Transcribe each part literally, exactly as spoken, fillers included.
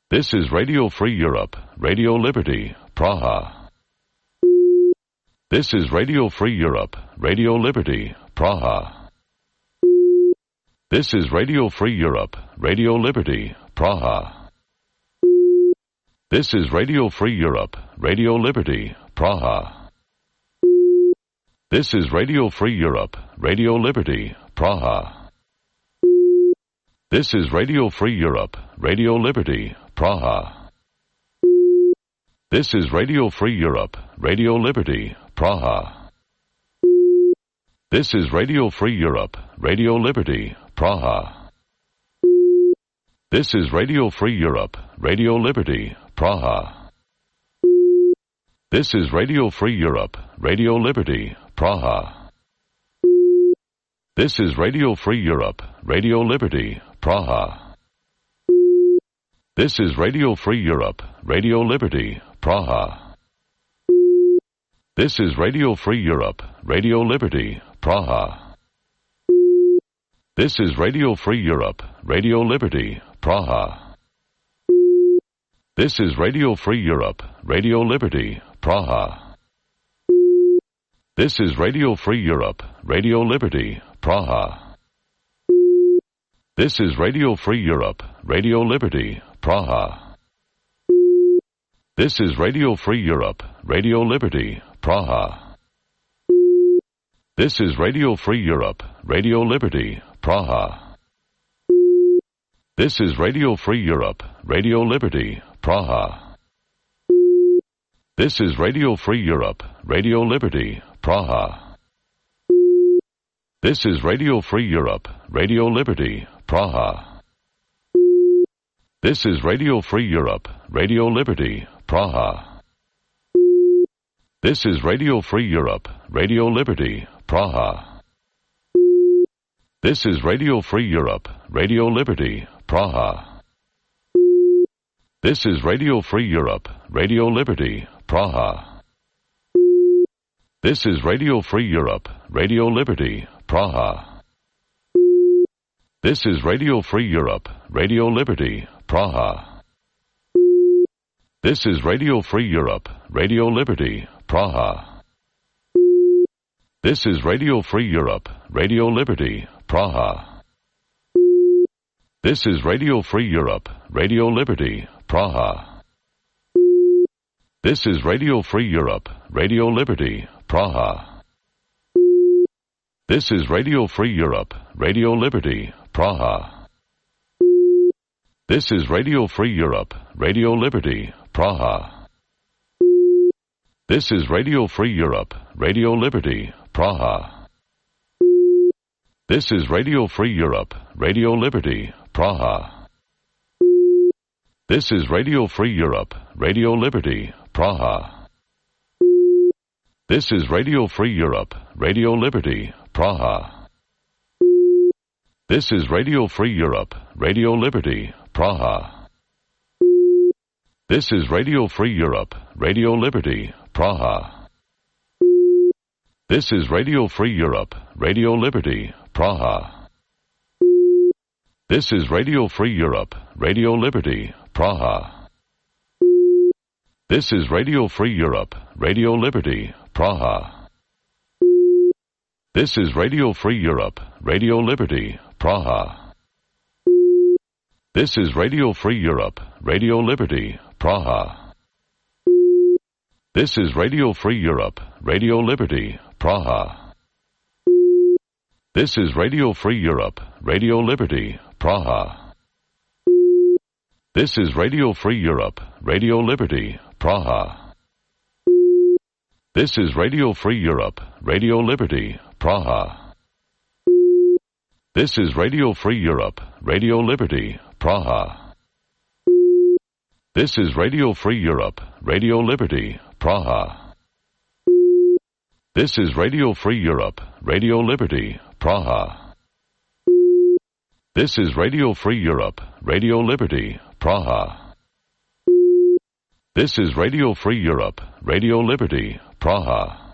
This is Radio Free Europe, Radio Liberty, Praha. This is Radio Free Europe, Radio Liberty, Praha. This is Radio Free Europe, Radio Liberty, Praha. This is Radio Free Europe, Radio Liberty, Praha. This is Radio Free Europe, Radio Liberty, Praha. This is Radio Free Europe, Radio Liberty, Praha. This is Radio Free Europe, Radio Liberty, Praha. This is Radio Free Europe, Radio Liberty, Praha. This is Radio Free Europe, Radio Liberty, Praha. This is Radio Free Europe, Radio Liberty, Praha. This is Radio Free Europe, Radio Liberty, Praha. This is Radio Free Europe, Radio Liberty, Praha. This is Radio Free Europe, Radio Liberty, Praha. This is Radio Free Europe, Radio Liberty, Praha. This is Radio Free Europe, Radio Liberty, Praha. This is Radio Free Europe, Radio Liberty, Praha. This is Radio Free Europe, Radio Liberty, Praha. This is Radio Free Europe, Radio Liberty, Praha. This is Radio Free Europe, Radio Liberty, Praha. This is Radio Free Europe, Radio Liberty, Praha. This is Radio Free Europe, Radio Liberty, Praha. This is Radio Free Europe, Radio Liberty, Praha. This is Radio Free Europe, Radio Liberty, Praha. This is Radio Free Europe, Radio Liberty, Praha. This is Radio Free Europe, Radio Liberty, Praha. This is Radio Free Europe, Radio Liberty, Praha. This is Radio Free Europe, Radio Liberty, Praha. This is Radio Free Europe, Radio Liberty, Praha. This is Radio Free Europe, Radio Liberty, Praha. This is Radio Free Europe, Radio Liberty, Praha. This is Radio Free Europe, Radio Liberty, Praha. This is Radio Free Europe, Radio Liberty, Praha. This is Radio Free Europe, Radio Liberty, Praha. This is Radio Free Europe, Radio Liberty, Praha. This is Radio Free Europe, Radio Liberty, Praha. This is Radio Free Europe, Radio Liberty, Praha. This is Radio Free Europe, Radio Liberty, Praha. This is Radio Free Europe, Radio Liberty, Praha. This is Radio Free Europe, Radio Liberty, Praha. This is Radio Free Europe, Radio Liberty, Praha. This is Radio Free Europe, Radio Liberty, Praha. This is Radio Free Europe, Radio Liberty, Praha. This is Radio Free Europe, Radio Liberty, Praha. This is Radio Free Europe, Radio Liberty, Praha. This is Radio Free Europe, Radio Liberty, Praha. This is Radio Free Europe, Radio Liberty, Praha. This is Radio Free Europe, Radio Liberty, Praha. This is Radio Free Europe, Radio Liberty, Praha. This is Radio Free Europe, Radio Liberty, Praha. This is Radio Free Europe, Radio Liberty, Praha. This is Radio Free Europe, Radio Liberty, Praha. This is Radio Free Europe, Radio Liberty, Praha. This is Radio Free Europe, Radio Liberty, Praha. This is Radio Free Europe, Radio Liberty, Praha.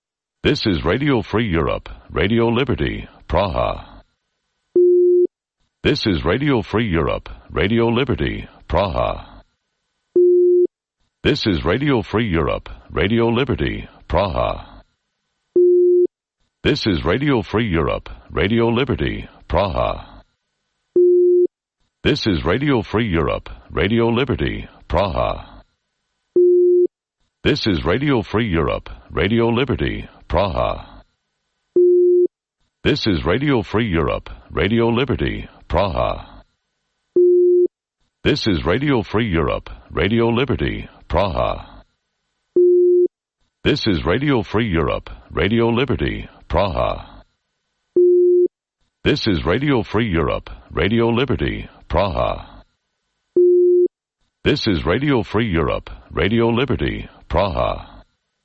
This is Radio Free Europe, Radio Liberty, Praha. This is Radio Free Europe, Radio Liberty, Praha. This is Radio Free Europe, Radio Liberty, Praha. This is Radio Free Europe, Radio Liberty, Praha. This is Radio Free Europe, Radio Liberty, Praha. This is Radio Free Europe, Radio Liberty, Praha. This is Radio Free Europe, Radio Liberty, Praha. This is Radio Free Europe, Radio Liberty, Praha. This is Radio Free Europe, Radio Liberty, Praha. This is Radio Free Europe, Radio Liberty, Praha. This is Radio Free Europe, Radio Liberty, Praha.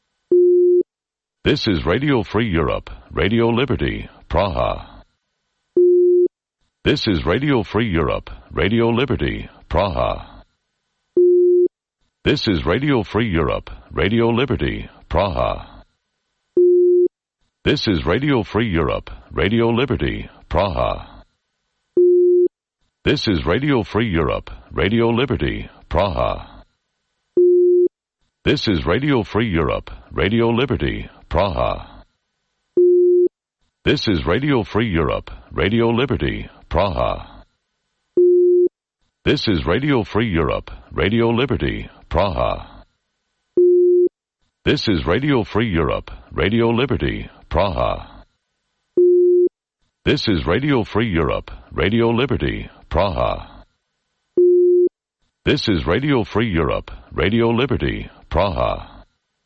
This is Radio Free Europe, Radio Liberty, Praha. This is Radio Free Europe, Radio Liberty, Praha. This is Radio Free Europe, Radio Liberty, Praha. This is Radio Free Europe, Radio Liberty, Praha. This is Radio Free Europe, Radio Liberty, Praha. This is Radio Free Europe, Radio Liberty, Praha. This is Radio Free Europe, Radio Liberty, Praha. This is Radio Free Europe, Radio Liberty, Praha. This is Radio Free Europe, Radio Liberty, Praha. This is Radio Free Europe, Radio Liberty, Praha. This is Radio Free Europe, Radio Liberty, Praha.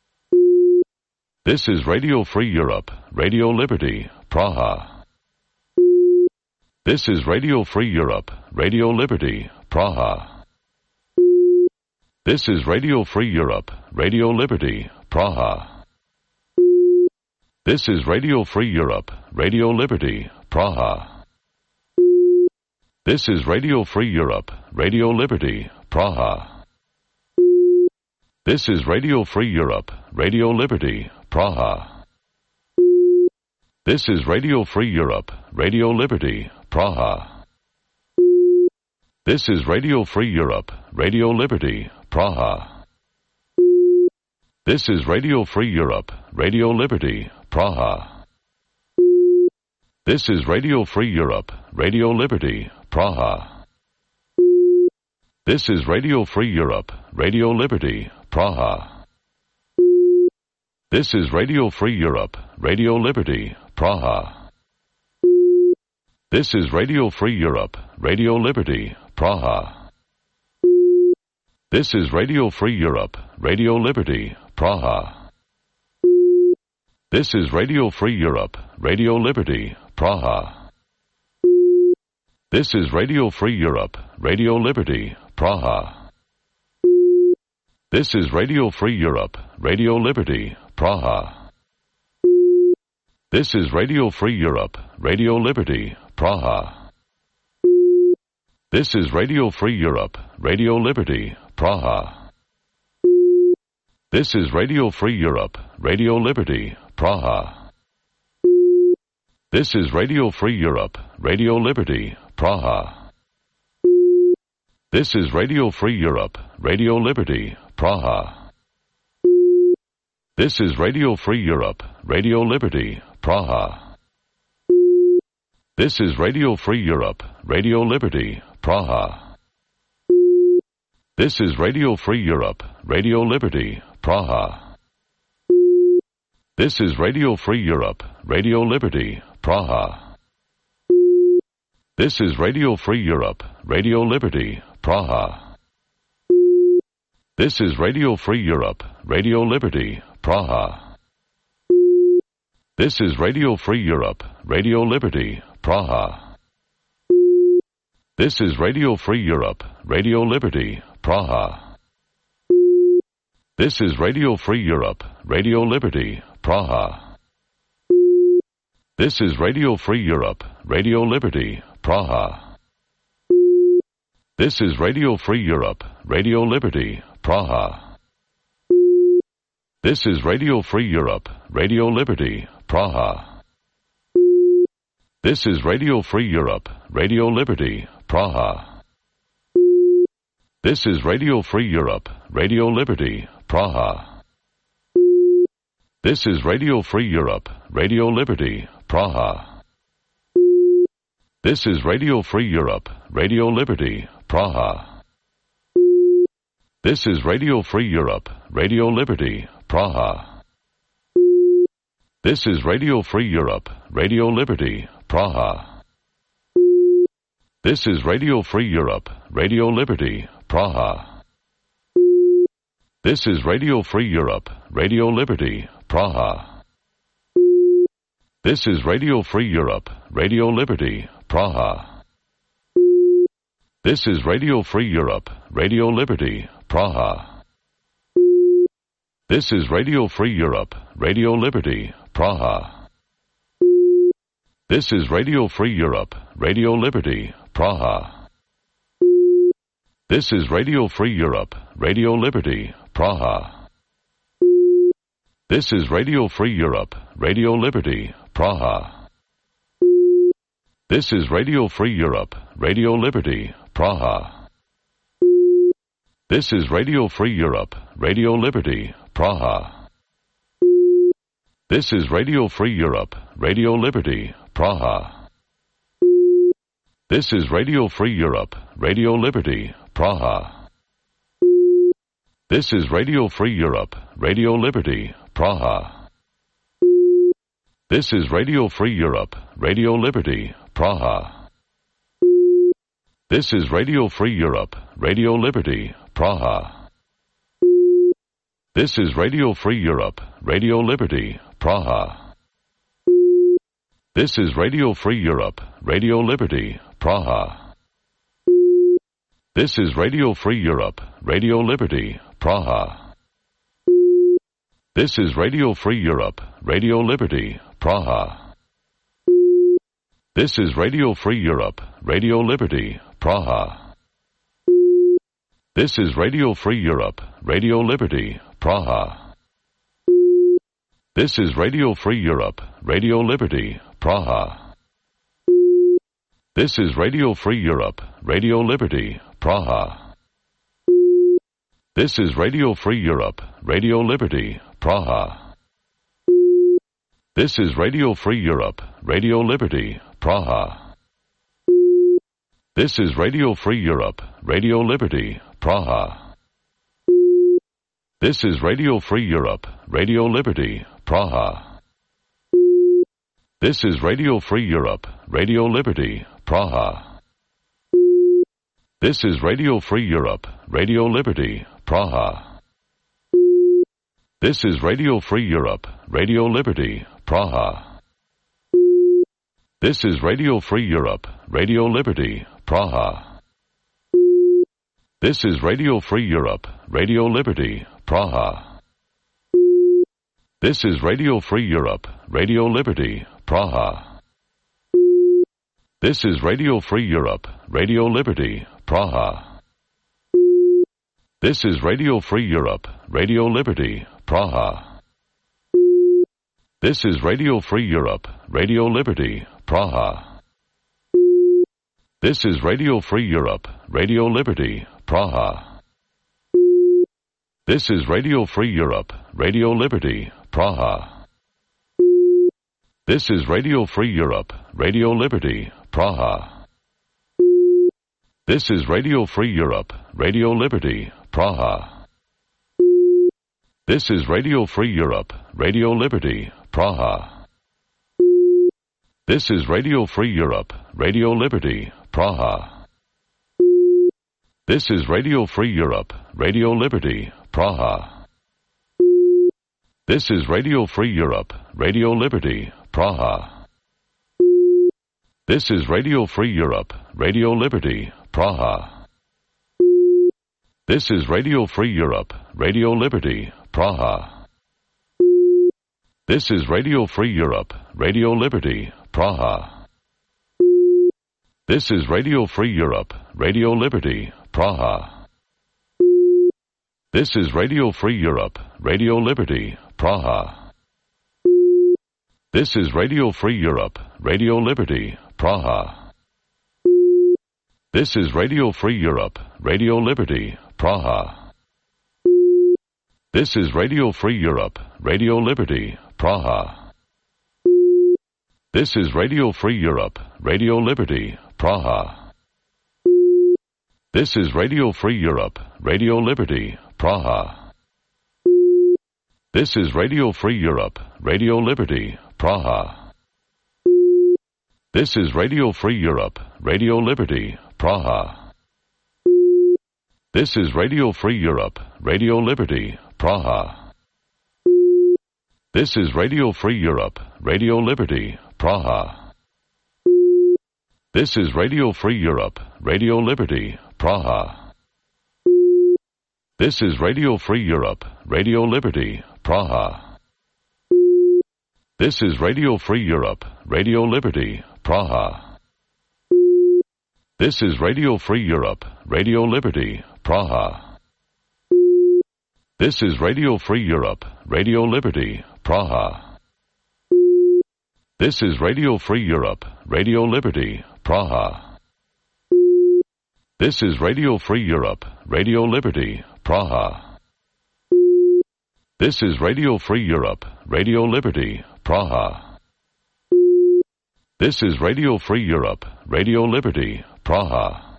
This is Radio Free Europe, Radio Liberty, Praha. This is Radio Free Europe, Radio Liberty, Praha. This is Radio Free Europe, Radio Liberty, Praha. This is Radio Free Europe, Radio Liberty, Praha. This is Radio Free Europe, Radio Liberty, Praha. This is Radio Free Europe, Radio Liberty, Praha. This is Radio Free Europe, Radio Liberty, Praha. This is Radio Free Europe, Radio Liberty, Praha. This is Radio Free Europe, Radio Liberty, Praha. This is Radio Free Europe, Radio Liberty, Praha. This is Radio Free Europe, Radio Liberty, Praha. This is Radio Free Europe, Radio Liberty, Praha. This is Radio Free Europe, Radio Liberty, Praha. This is Radio Free Europe, Radio Liberty, Praha. This is Radio Free Europe, Radio Liberty, Praha. This is Radio Free Europe, Radio Liberty, Praha. This is Radio Free Europe, Radio Liberty, Praha. This is Radio Free Europe, Radio Liberty, Praha. This is Radio Free Europe, Radio Liberty, Praha. This is Radio Free Europe, Radio Liberty, Praha. This is Radio Free Europe, Radio Liberty, Praha. This is Radio Free Europe, Radio Liberty, Praha. This is Radio Free Europe, Radio Liberty, Praha. This is Radio Free Europe, Radio Liberty, Praha. This is Radio Free Europe, Radio Liberty, Praha. This is Radio Free Europe, Radio Liberty, Praha. This is Radio Free Europe, Radio Liberty, Praha. This is Radio Free Europe, Radio Liberty, Praha. This is Radio Free Europe, Radio Liberty, Praha. This is Radio Free Europe, Radio Liberty, Praha. This is Radio Free Europe, Radio Liberty, Praha. This is Radio Free Europe, Radio Liberty, Praha. This is Radio Free Europe, Radio Liberty, Praha. This is Radio Free Europe, Radio Liberty, Praha. This is Radio Free Europe, Radio Liberty, Praha. This is Radio Free Europe, Radio Liberty, Praha. This is Radio Free Europe, Radio Liberty, Praha. This is Radio Free Europe, Radio Liberty, Praha. This is Radio Free Europe, Radio Liberty, Praha. This is Radio Free Europe, Radio Liberty, Praha. This is Radio Free Europe, Radio Liberty, Praha. This is Radio Free Europe, Radio Liberty, Praha. This is Radio Free Europe, Radio Liberty, Praha. This is Radio Free Europe, Radio Liberty, Praha. This is Radio Free Europe, Radio Liberty, Praha. This is Radio Free Europe, Radio Liberty, Praha. This is Radio Free Europe, Radio Liberty, Praha. This is Radio Free Europe, Radio Liberty, Praha. This is Radio Free Europe, Radio Liberty, Praha. This is Radio Free Europe, Radio Liberty, Praha. This is Radio Free Europe, Radio Liberty, Praha. This is Radio Free Europe, Radio Liberty, Praha. This is Radio Free Europe, Radio Liberty, Praha. This is Radio Free Europe, Radio Liberty, Praha. This is Radio Free Europe, Radio Liberty, Praha. This is Radio Free Europe, Radio Liberty, Praha. This is Radio Free Europe, Radio Liberty, Praha. This is Radio Free Europe, Radio Liberty, Praha. This is Radio Free Europe, Radio Liberty, Praha. This is Radio Free Europe, Radio Liberty, Praha. This is Radio Free Europe, Radio Liberty, Praha. This is Radio Free Europe, Radio Liberty, Praha. This is Radio Free Europe, Radio Liberty, Praha. This is Radio Free Europe, Radio Liberty, Praha. This is Radio Free Europe, Radio Liberty, Praha. This is Radio Free Europe, Radio Liberty, Praha. This is Radio Free Europe, Radio Liberty, Praha. This is Radio Free Europe, Radio Liberty, Praha. This is Radio Free Europe, Radio Liberty, Praha. This is Radio Free Europe, Radio Liberty, Praha. This is Radio Free Europe, Radio Liberty, Praha. This is Radio Free Europe, Radio Liberty, Praha. This is Radio Free Europe, Radio Liberty, Praha. This is Radio Free Europe, Radio Liberty, Praha. This is Radio Free Europe, Radio Liberty, Praha. This is Radio Free Europe, Radio Liberty, Praha. This is Radio Free Europe, Radio Liberty, Praha. This is Radio Free Europe, Radio Liberty, Praha. This is Radio Free Europe, Radio Liberty, Praha. This is Radio Free Europe, Radio Liberty, Praha. This is Radio Free Europe, Radio Liberty, Praha. This is Radio Free Europe, Radio Liberty, Praha. This is Radio Free Europe, Radio Liberty, Praha. This is Radio Free Europe, Radio Liberty, Praha. This is Radio Free Europe, Radio Liberty, Praha. This is Radio Free Europe, Radio Liberty, Praha. This is Radio Free Europe, Radio Liberty, Praha. This is Radio Free Europe, Radio Liberty, Praha. This is Radio Free Europe, Radio Liberty, Praha. This is Radio Free Europe, Radio Liberty, Praha. This is Radio Free Europe, Radio Liberty, Praha. This is Radio Free Europe, Radio Liberty, Praha. This is Radio Free Europe, Radio Liberty, Praha. This is Radio Free Europe, Radio Liberty, Praha. This is Radio Free Europe, Radio Liberty, Praha. This is Radio Free Europe, Radio Liberty, Praha. This is Radio Free Europe, Radio Liberty, Praha. This is Radio Free Europe, Radio Liberty, Praha. This is Radio Free Europe, Radio Liberty, Praha. This is Radio Free Europe, Radio Liberty, Praha. This is Radio Free Europe, Radio Liberty, Praha. This is Radio Free Europe, Radio Liberty, Praha. This is Radio Free Europe, Radio Liberty, Praha. This is Radio Free Europe, Radio Liberty, Praha. This is Radio Free Europe, Radio Liberty, Praha. This is Radio Free Europe, Radio Liberty, Praha. This is Radio Free Europe, Radio Liberty, Praha.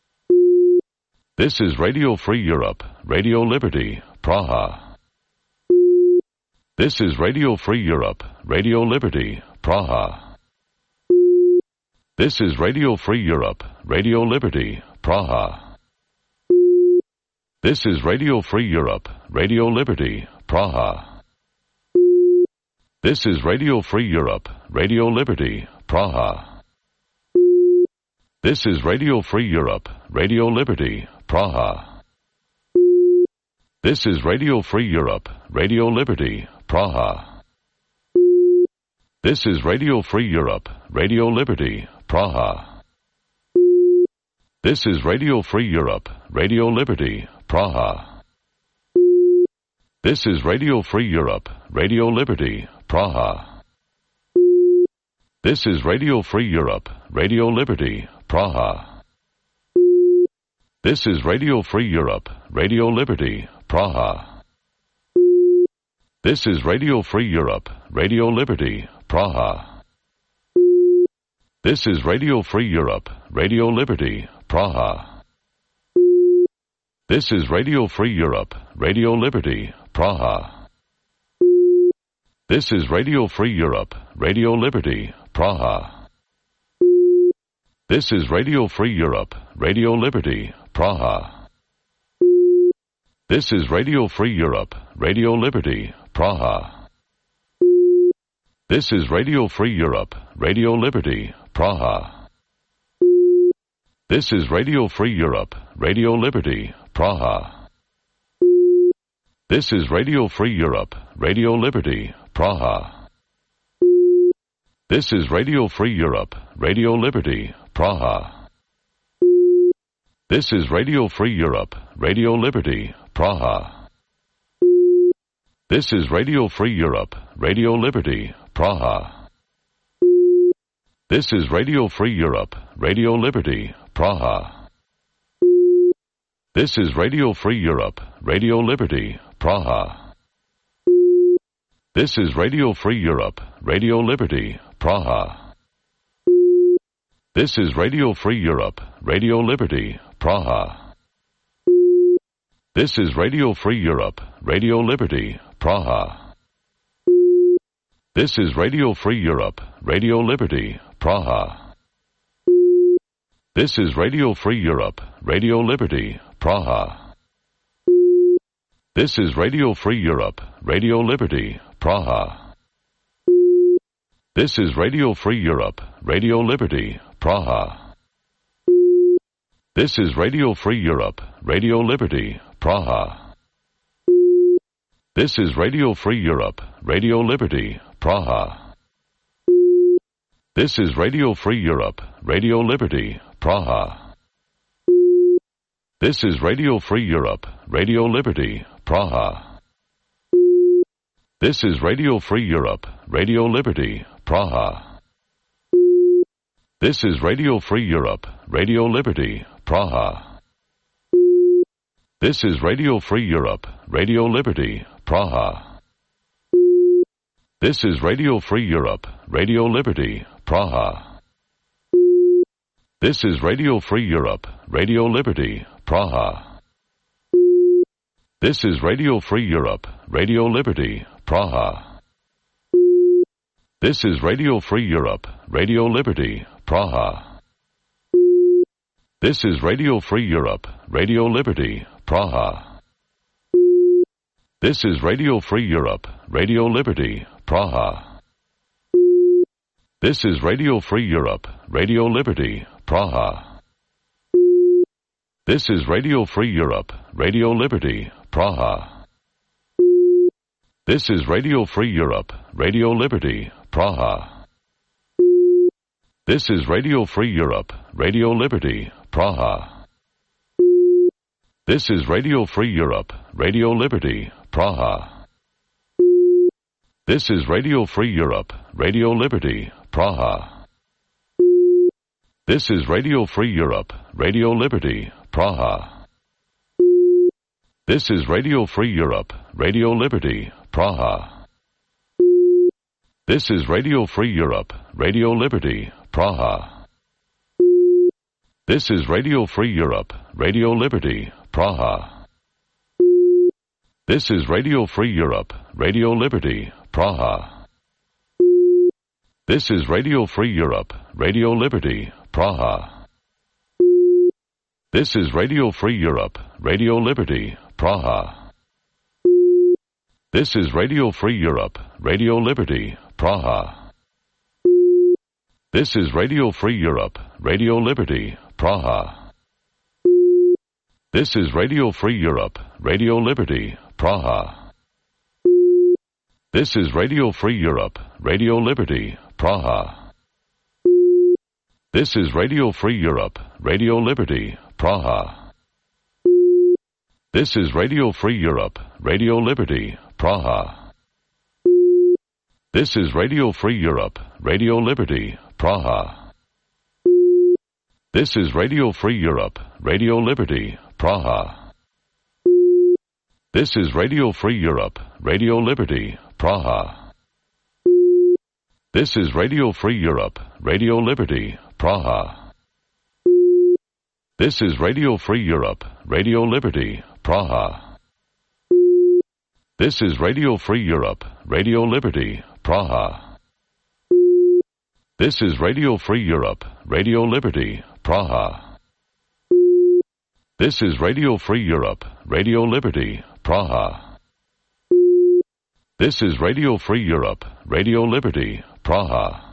This is Radio Free Europe, Radio Liberty, Praha. This is Radio Free Europe, Radio Liberty, Praha. This is Radio Free Europe, Radio Liberty, Praha. This is Radio Free Europe, Radio Liberty, Praha. This is Radio Free Europe, Radio Liberty, Praha. This is Radio Free Europe, Radio Liberty, Praha. This is Radio Free Europe, Radio Liberty, Praha. This is Radio Free Europe, Radio Liberty, Praha. This is Radio Free Europe, Radio Liberty, Praha. This is Radio Free Europe, Radio Liberty, Praha. This is Radio Free Europe, Radio Liberty, Praha. This is Radio Free Europe, Radio Liberty, Praha. This is Radio Free Europe, Radio Liberty, Praha. This is Radio Free Europe, Radio Liberty, Praha. This is Radio Free Europe, Radio Liberty, Praha. This is Radio Free Europe, Radio Liberty, Praha. This is Radio Free Europe, Radio Liberty, Praha. This is Radio Free Europe, Radio Liberty, Praha. This is Radio Free Europe, Radio Liberty, Praha. This is Radio Free Europe, Radio Liberty, Praha. This is Radio Free Europe, Radio Liberty, Praha. This is Radio Free Europe, Radio Liberty, Praha. This is Radio Free Europe, Radio Liberty, Praha. This is Radio Free Europe, Radio Liberty, Praha. This is Radio Free Europe, Radio Liberty, Praha. This is Radio Free Europe, Radio Liberty, Praha. This is Radio Free Europe, Radio Liberty, Praha. This is Radio Free Europe, Radio Liberty, Praha. This is Radio Free Europe, Radio Liberty, Praha. This is Radio Free Europe, Radio Liberty, Praha. This is Radio Free Europe, Radio Liberty, Praha. This is Radio Free Europe, Radio Liberty, Praha. This is Radio Free Europe, Radio Liberty, Praha. This is Radio Free Europe, Radio Liberty, Praha. This is Radio Free Europe, Radio Liberty, Praha. This is Radio Free Europe, Radio Liberty, Praha. This is Radio Free Europe, Radio Liberty, Praha. This is Radio Free Europe, Radio Liberty, Praha. This is Radio Free Europe, Radio Liberty, Praha. This is Radio Free Europe, Radio Liberty, Praha. This is Radio Free Europe, Radio Liberty, Praha. This is Radio Free Europe, Radio Liberty, Praha. This is Radio Free Europe, Radio Liberty, Praha. This is Radio Free Europe, Radio Liberty, Praha. This is Radio Free Europe, Radio Liberty, Praha. This is Radio Free Europe, Radio Liberty, Praha. This is Radio Free Europe, Radio Liberty, Praha. This is Radio Free Europe, Radio Liberty, Praha. This is Radio Free Europe, Radio Liberty, Praha. This is Radio Free Europe, Radio Liberty, Praha. This is Radio Free Europe, Radio Liberty, Praha. This is Radio Free Europe, Radio Liberty, Praha. This is Radio Free Europe, Radio Liberty, Praha. This is Radio Free Europe, Radio Liberty, Praha. This is Radio Free Europe, Radio Liberty, Praha. This is Radio Free Europe, Radio Liberty, Praha. This is Radio Free Europe, Radio Liberty, Praha. This is Radio Free Europe, Radio Liberty, Praha. This is Radio Free Europe, Radio Liberty, Praha. This is Radio Free Europe, Radio Liberty, Praha. This is Radio Free Europe, Radio Liberty, Praha. This is Radio Free Europe, Radio Liberty, Praha. This is Radio Free Europe, Radio Liberty, Praha. This is Radio Free Europe, Radio Liberty, Praha. This is Radio Free Europe, Radio Liberty, Praha. This is Radio Free Europe, Radio Liberty, Praha. This is Radio Free Europe, Radio Liberty, Praha. This is Radio Free Europe, Radio Liberty, Praha. This is Radio Free Europe, Radio Liberty, Praha. This is Radio Free Europe, Radio Liberty, Praha. This is Radio Free Europe, Radio Liberty, Praha. This is Radio Free Europe, Radio Liberty, Praha. This is Radio Free Europe, Radio Liberty, Praha. This is Radio Free Europe, Radio Liberty, Praha.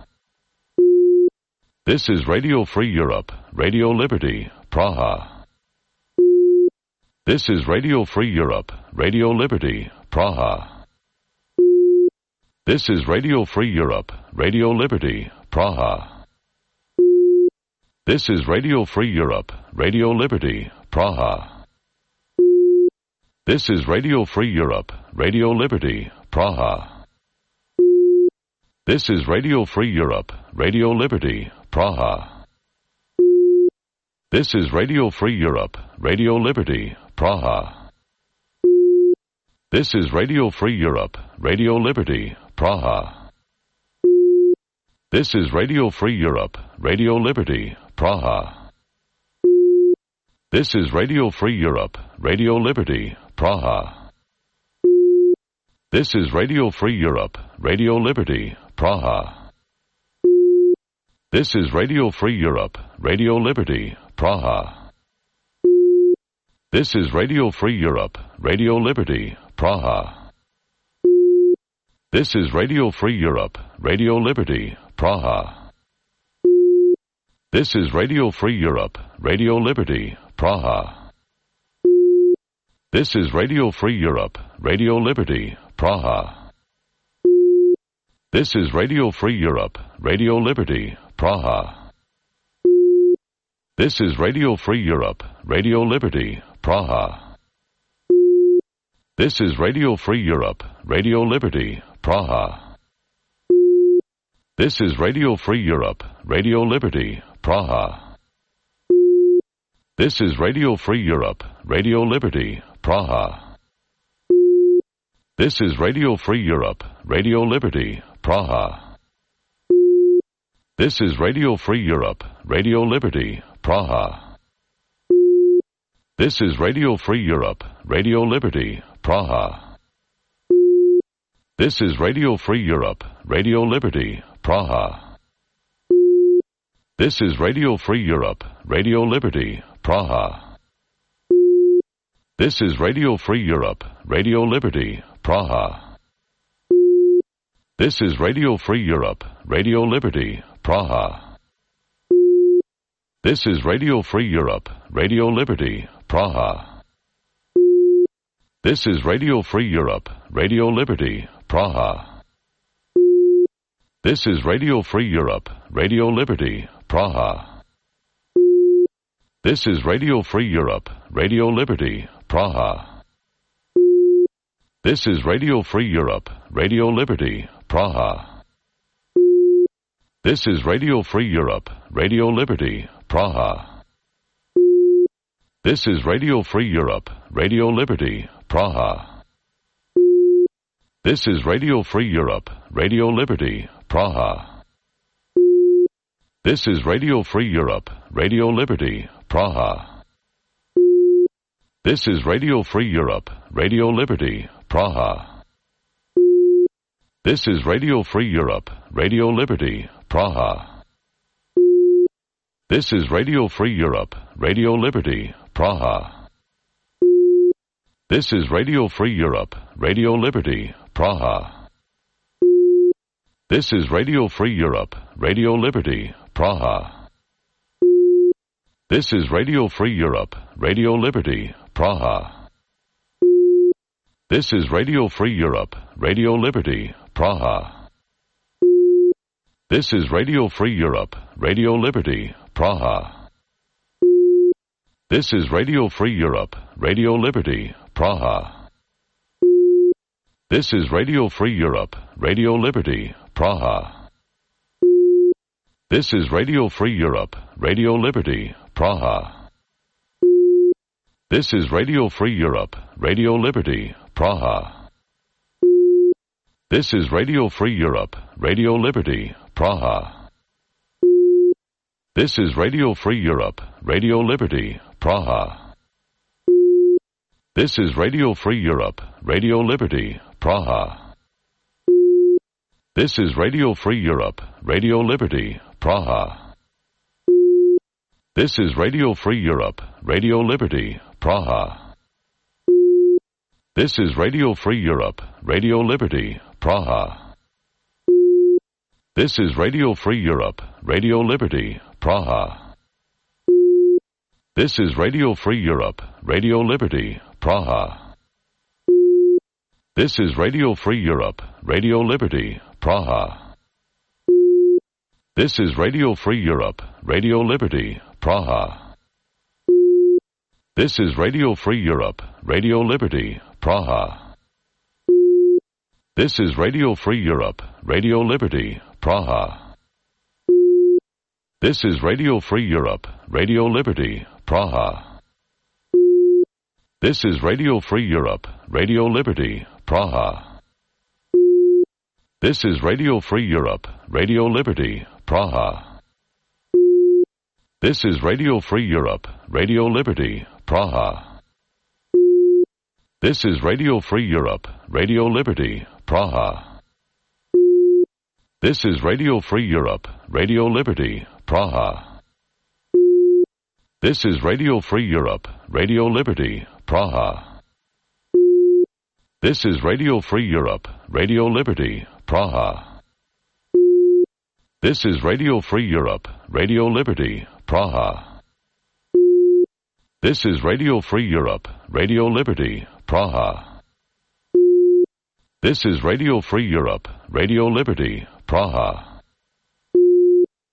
This is Radio Free Europe, Radio Liberty, Praha. This is Radio Free Europe, Radio Liberty, Praha. This is Radio Free Europe, Radio Liberty, Praha. This is Radio Free Europe, Radio Liberty, Praha. This is Radio Free Europe, Radio Liberty, Praha. This is Radio Free Europe, Radio Liberty, Praha. This is Radio Free Europe, Radio Liberty, Praha. This is Radio Free Europe, Radio Liberty, Praha. This is Radio Free Europe, Radio Liberty, Praha. This is Radio Free Europe, Radio Liberty, Praha. This is Radio Free Europe, Radio Liberty, Praha. This is Radio Free Europe, Radio Liberty, Praha. This is Radio Free Europe, Radio Liberty, Praha. This is Radio Free Europe, Radio Liberty, Praha. This is Radio Free Europe, Radio Liberty, Praha. This is Radio Free Europe, Radio Liberty, Praha. This is Radio Free Europe, Radio Liberty, Praha. This is Radio Free Europe, Radio Liberty, Praha. This is Radio Free Europe, Radio Liberty, Praha. This is Radio Free Europe, Radio Liberty, Praha. This is Radio Free Europe, Radio Liberty, Praha. This is Radio Free Europe, Radio Liberty, Praha. This is Radio Free Europe, Radio Liberty, Praha. This is Radio Free Europe, Radio Liberty, Praha. This is Radio Free Europe, Radio Liberty, Praha. This is Radio Free Europe, Radio Liberty, Praha. This is Radio Free Europe, Radio Liberty, Praha. This is Radio Free Europe, Radio Liberty, Praha. This is Radio Free Europe, Radio Liberty, Praha. This is Radio Free Europe, Radio Liberty, Praha. This is Radio Free Europe, Radio Liberty, Praha. This is Radio Free Europe, Radio Liberty, Praha. This is Radio Free Europe, Radio Liberty, Praha. This is Radio Free Europe, Radio Liberty, Praha. This is Radio Free Europe, Radio Liberty, Praha. This is Radio Free Europe, Radio Liberty, Praha. This is Radio Free Europe, Radio Liberty, Praha. This is Radio Free Europe, Radio Liberty, Praha. This is Radio Free Europe, Radio Liberty, Praha. This is Radio Free Europe, Radio Liberty, Praha. This is Radio Free Europe, Radio Liberty, Praha. This is Radio Free Europe, Radio Liberty, Praha. This is Radio Free Europe, Radio Liberty, Praha. This is Radio Free Europe, Radio Liberty, Praha. This is Radio Free Europe, Radio Liberty, Praha. This is Radio Free Europe, Radio Liberty, Praha. This is Radio Free Europe, Radio Liberty, Praha. This is Radio Free Europe, Radio Liberty, Praha. This is Radio Free Europe, Radio Liberty, Praha. This is Radio Free Europe, Radio Liberty, Praha. This is Radio Free Europe, Radio Liberty, Praha. This is Radio Free Europe, Radio Liberty, Praha. This is Radio Free Europe, Radio Liberty, Praha. This is Radio Free Europe, Radio Liberty, Praha. This is Radio Free Europe, Radio Liberty, Praha. This is Radio Free Europe, Radio Liberty, Praha. This is Radio Free Europe, Radio Liberty, Praha. This is Radio Free Europe, Radio Liberty, Praha. This is Radio Free Europe, Radio Liberty, Praha. This is Radio Free Europe, Radio Liberty, Praha. This is Radio Free Europe, Radio Liberty, Praha. This is Radio Free Europe, Radio Liberty, Praha. This is Radio Free Europe, Radio Liberty, Praha. This is Radio Free Europe, Radio Liberty, Praha. This is Radio Free Europe, Radio Liberty, Praha. This is Radio Free Europe, Radio Liberty, Praha. This is Radio Free Europe, Radio Liberty, Praha. This is Radio Free Europe, Radio Liberty, Praha. This is Radio Free Europe, Radio Liberty, Praha. This is Radio Free Europe, Radio Liberty, Praha. This is Radio Free Europe, Radio Liberty, Praha. This is Radio Free Europe, Radio Liberty, Praha.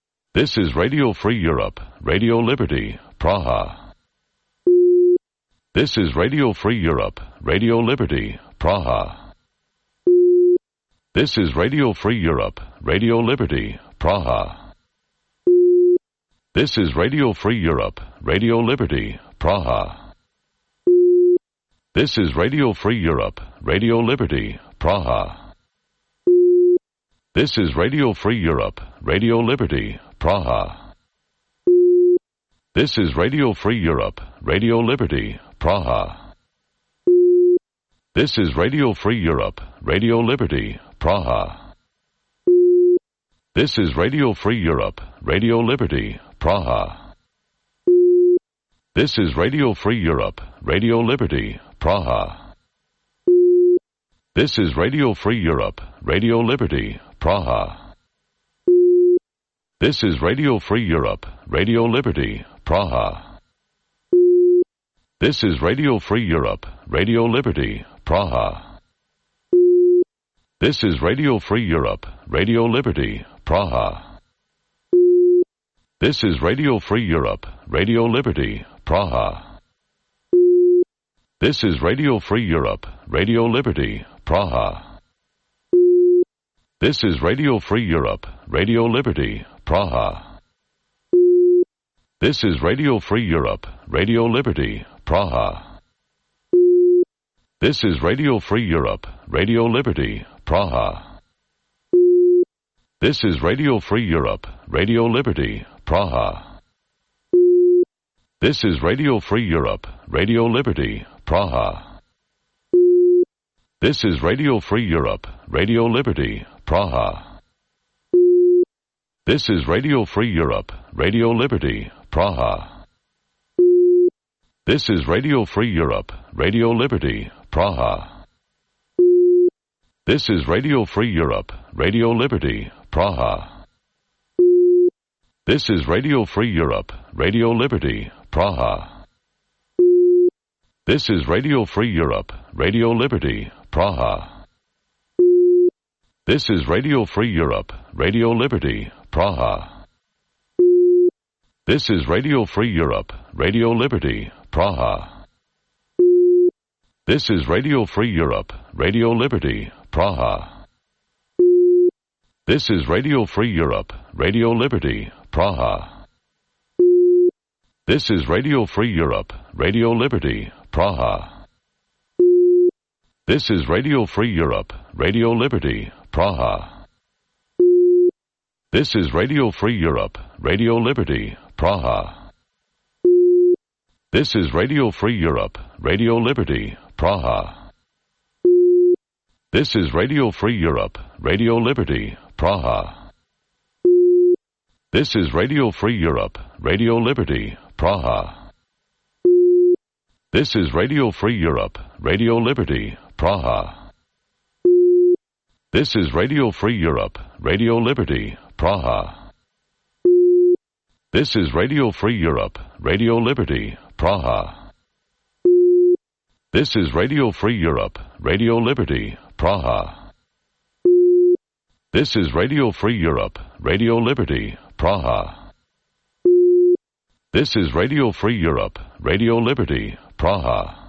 This is Radio Free Europe, Radio Liberty, Praha. This is Radio Free Europe, Radio Liberty, Praha. This is Radio Free Europe, Radio Liberty, Praha. This is Radio Free Europe, Radio Liberty, Praha. This is Radio Free Europe, Radio Liberty, Praha. This is Radio Free Europe, Radio Liberty, Praha. This is Radio Free Europe, Radio Liberty, Praha. This is Radio Free Europe, Radio Liberty, Praha. This is Radio Free Europe, Radio Liberty, Praha. This is Radio Free Europe, Radio Liberty, Praha. This is Radio Free Europe, Radio Liberty, Praha. This is Radio Free Europe, Radio Liberty, Praha. This is Radio Free Europe, Radio Liberty, Praha. This is Radio Free Europe, Radio Liberty, Praha. This is Radio Free Europe, Radio Liberty, Praha. This is Radio Free Europe, Radio Liberty, Praha. This is Radio Free Europe, Radio Liberty, Praha. This is Radio Free Europe, Radio Liberty, Praha. This is Radio Free Europe, Radio Liberty, Praha. This is Radio Free Europe, Radio Liberty, Praha. This is Radio Free Europe, Radio Liberty, Praha. This is Radio Free Europe, Radio Liberty, Praha. This is Radio Free Europe, Radio Liberty, Praha. This is Radio Free Europe, Radio Liberty, Praha. This is Radio Free Europe, Radio Liberty, Praha. This is Radio Free Europe, Radio Liberty, Praha. This is Radio Free Europe, Radio Liberty, Praha. This is Radio Free Europe, Radio Liberty, Praha. This is Radio Free Europe, Radio Liberty, Praha. This is Radio Free Europe, Radio Liberty, Praha. This is Radio Free Europe, Radio Liberty, Praha. This is Radio Free Europe, Radio Liberty, Praha. This is Radio Free Europe, Radio Liberty, Praha. This is Radio Free Europe, Radio Liberty, Praha. This is Radio Free Europe, Radio Liberty, Praha. This is Radio Free Europe, Radio Liberty, Praha. This is Radio Free Europe, Radio Liberty, Praha. This is Radio Free Europe, Radio Liberty, Praha. This is Radio Free Europe, Radio Liberty, Praha. This is Radio Free Europe, Radio Liberty, Praha. This is Radio Free Europe, Radio Liberty, Praha. This is Radio Free Europe, Radio Liberty, Praha. This is Radio Free Europe, Radio Liberty, Praha.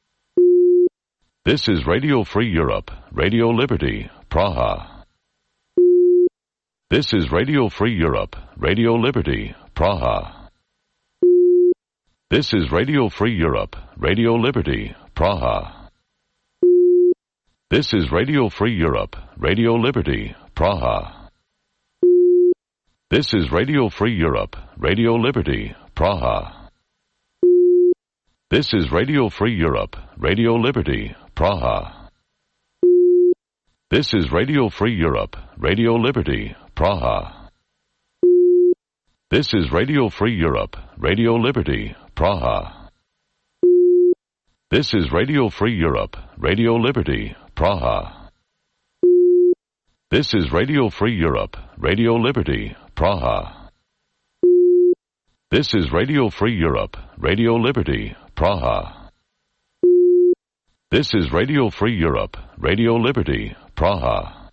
This is Radio Free Europe, Radio Liberty, Praha. This is Radio Free Europe, Radio Liberty, Praha. This is Radio Free Europe, Radio Liberty, Praha. This is Radio Free Europe, Radio Liberty, Praha. This is Radio Free Europe, Radio Liberty, Praha. This is Radio Free Europe, Radio Liberty, Praha. This is Radio Free Europe, Radio Liberty, Praha. This is Radio Free Europe, Radio Liberty, Praha. This is Radio Free Europe, Radio Liberty, Praha. This is Radio Free Europe, Radio Liberty, Praha. This is Radio Free Europe, Radio Liberty, Praha. This is Radio Free Europe, Radio Liberty, Praha.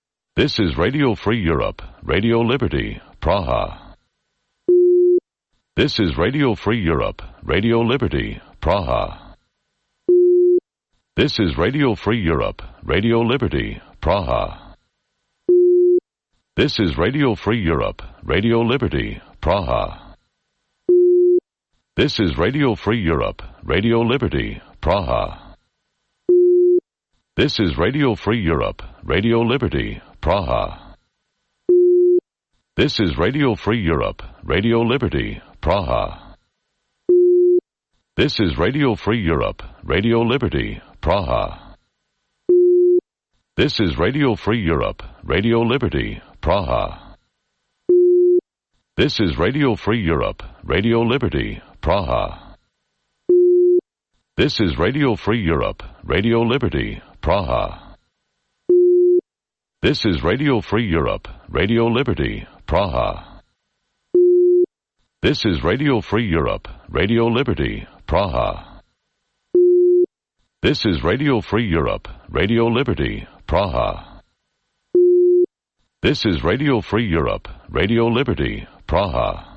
This is Radio Free Europe, Radio Liberty, Praha. This is Radio Free Europe, Radio Liberty, Praha. This is Radio Free Europe, Radio Liberty, Praha. This is Radio Free Europe, Radio Liberty, Praha. This is Radio Free Europe, Radio Liberty, Praha. This is Radio Free Europe, Radio Liberty, Praha. This is Radio Free Europe, Radio Liberty, Praha. This is Radio Free Europe, Radio Liberty, Praha. This is Radio Free Europe, Radio Liberty, Praha. This is Radio Free Europe, Radio Liberty, Praha. This is Radio Free Europe, Radio Liberty, Praha. This is Radio Free Europe, Radio Liberty, Praha. This is Radio Free Europe, Radio Liberty, Praha. This is Radio Free Europe, Radio Liberty, Praha. This is Radio Free Europe, Radio Liberty, Praha.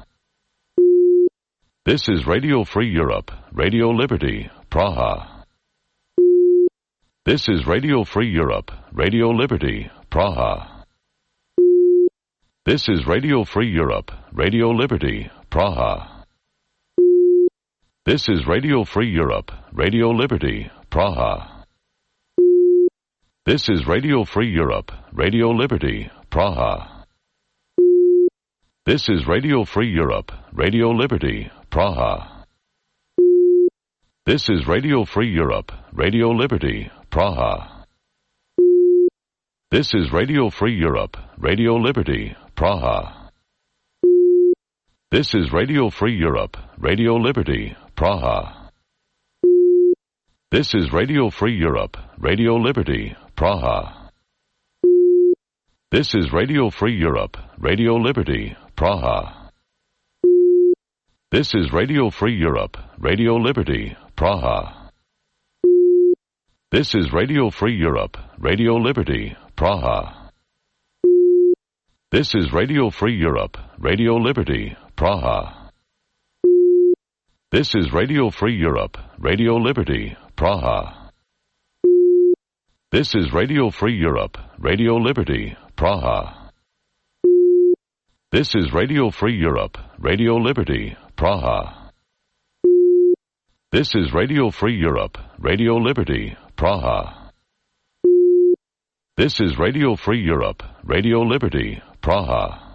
This is Radio Free Europe, Radio Liberty, Praha. This is Radio Free Europe, Radio Liberty, Praha. This is Radio Free Europe, Radio Liberty, Praha. This is Radio Free Europe, Radio Liberty, Praha. This is Radio Free Europe, Radio Liberty, Praha. This is Radio Free Europe, Radio Liberty, Praha. This is Radio Free Europe, Radio Liberty, Praha. This is Radio Free Europe, Radio Liberty, Praha. This is Radio Free Europe, Radio Liberty, Praha. This is Radio Free Europe, Radio Liberty, Praha. This is Radio Free Europe, Radio Liberty, Praha. This is Radio Free Europe, Radio Liberty, Praha. This is Radio Free Europe, Radio Liberty, Praha. This is Radio Free Europe, Radio Liberty, Praha. This is Radio Free Europe, Radio Liberty, Praha. This is Radio Free Europe, Radio Liberty, Praha. This is Radio Free Europe, Radio Liberty, Praha. This is Radio Free Europe, Radio Liberty, Praha. This is Radio Free Europe, Radio Liberty, Praha.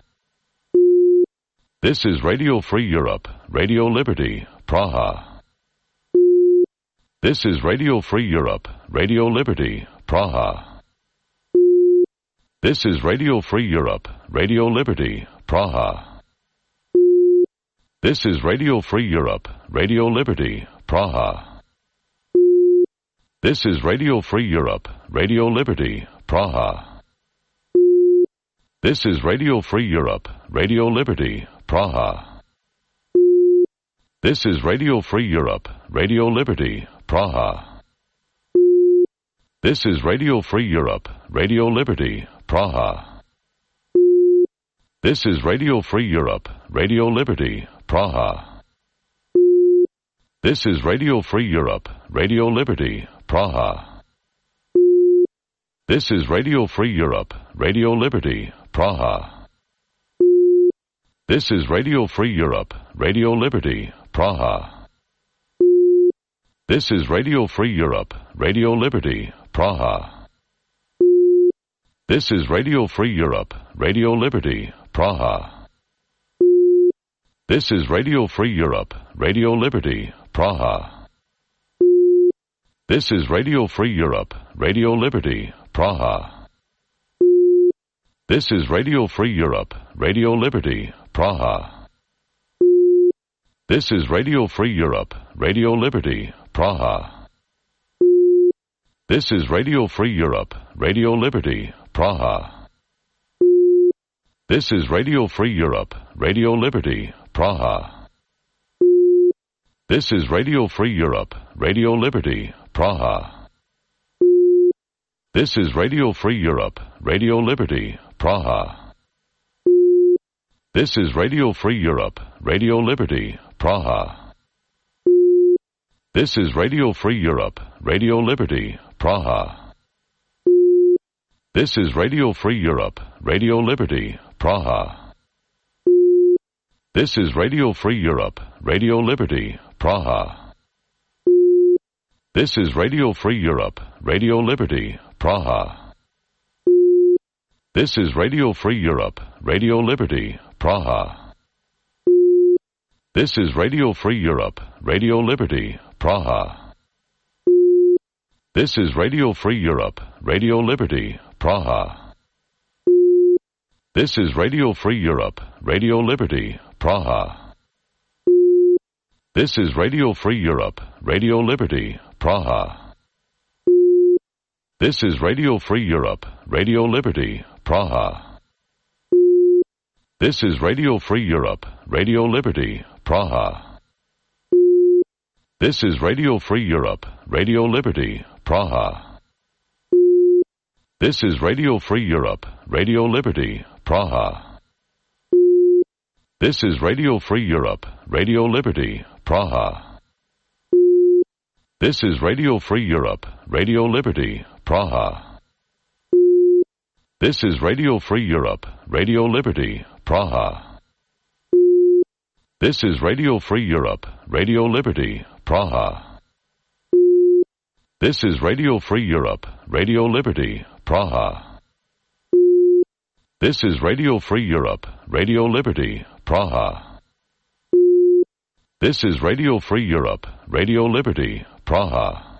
This is Radio Free Europe, Radio Liberty, Praha. This is Radio Free Europe, Radio Liberty, Praha. This is Radio Free Europe, Radio Liberty, Praha. This is Radio Free Europe, Radio Liberty, Praha. This is Radio Free Europe, Radio Liberty, Praha. This is Radio Free Europe, Radio Liberty, Praha. This is Radio Free Europe, Radio Liberty, Praha. This is Radio Free Europe, Radio Liberty, Praha. This is Radio Free Europe, Radio Liberty, Praha. This is Radio Free Europe, Radio Liberty, Praha. This is Radio Free Europe, Radio Liberty, Praha. This is Radio Free Europe, Radio Liberty, Praha. This is Radio Free Europe, Radio Liberty, Praha. This is Radio Free Europe, Radio Liberty, Praha. This is Radio Free Europe, Radio Liberty, Praha. This is Radio Free Europe, Radio Liberty, Praha. This is Radio Free Europe, Radio Liberty, Praha. This is Radio Free Europe, Radio Liberty, Praha. This is Radio Free Europe, Radio Liberty, Praha. This is Radio Free Europe, Radio Liberty, Praha. This is Radio Free Europe, Radio Liberty, Praha. This is Radio Free Europe, Radio Liberty, Praha. This is Radio Free Europe, Radio Liberty, Praha. This is Radio Free Europe, Radio Liberty, Praha. This is Radio Free Europe, Radio Liberty, Praha. This is Radio Free Europe, Radio Liberty, Praha. This is Radio Free Europe, Radio Liberty, Praha. This is Radio Free Europe, Radio Liberty, Praha. This is Radio Free Europe, Radio Liberty, Praha. This is Radio Free Europe, Radio Liberty, Praha. This is Radio Free Europe, Radio Liberty, Praha. This is Radio Free Europe, Radio Liberty, Praha. This is Radio Free Europe, Radio Liberty, Praha. This is Radio Free Europe, Radio Liberty, Praha. This is Radio Free Europe, Radio Liberty, Praha. This is Radio Free Europe, Radio Liberty, Praha. This is Radio Free Europe, Radio Liberty, Praha. This is Radio Free Europe, Radio Liberty, Praha. This is Radio Free Europe, Radio Liberty, Praha. This is Radio Free Europe, Radio Liberty, Praha. This is Radio Free Europe, Radio Liberty, Praha. This is Radio Free Europe, Radio Liberty, Praha. This is Radio Free Europe, Radio Liberty, Praha.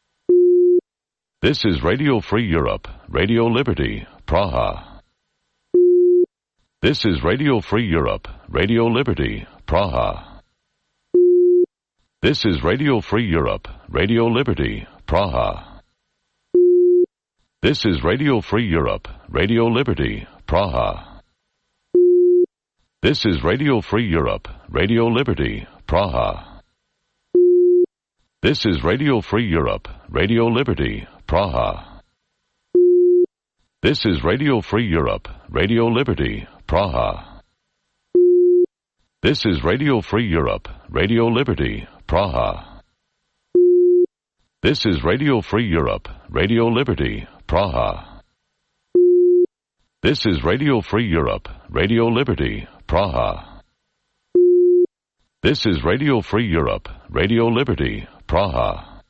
This is Radio Free Europe, Radio Liberty, Praha. This is Radio Free Europe, Radio Liberty, Praha. This is Radio Free Europe, Radio Liberty, Praha. This is Radio Free Europe, Radio Liberty, Praha. This is Radio Free Europe, Radio Liberty, Praha. This is Radio Free Europe, Radio Liberty, Praha. This is Radio Free Europe, Radio Liberty, Praha. This is Radio Free Europe, Radio Liberty, Praha. This is Radio Free Europe, Radio Liberty, Praha. This is Radio Free Europe, Radio Liberty, Praha. This is Radio Free Europe, Radio Liberty, Praha.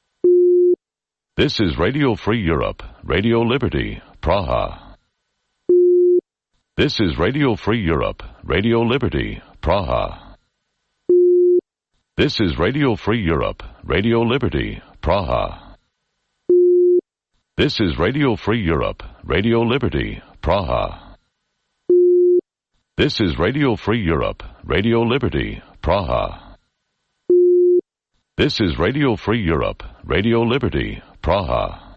This is Radio Free Europe, Radio Liberty, Praha. This is Radio Free Europe, Radio Liberty, Praha. This is Radio Free Europe, Radio Liberty, Praha. This is Radio Free Europe, Radio Liberty, Praha. This is Radio Free Europe, Radio Liberty, Praha. This is Radio Free Europe, Radio Liberty, Praha.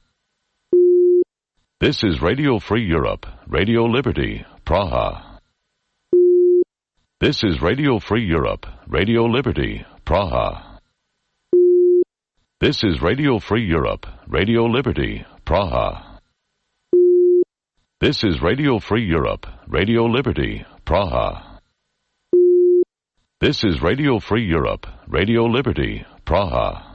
This is Radio Free Europe, Radio Liberty, Praha. This is Radio Free Europe, Radio Liberty, Praha. This is Radio Free Europe, Radio Liberty, Praha. This is Radio Free Europe, Radio Liberty, Praha. This is Radio Free Europe, Radio Liberty, Praha.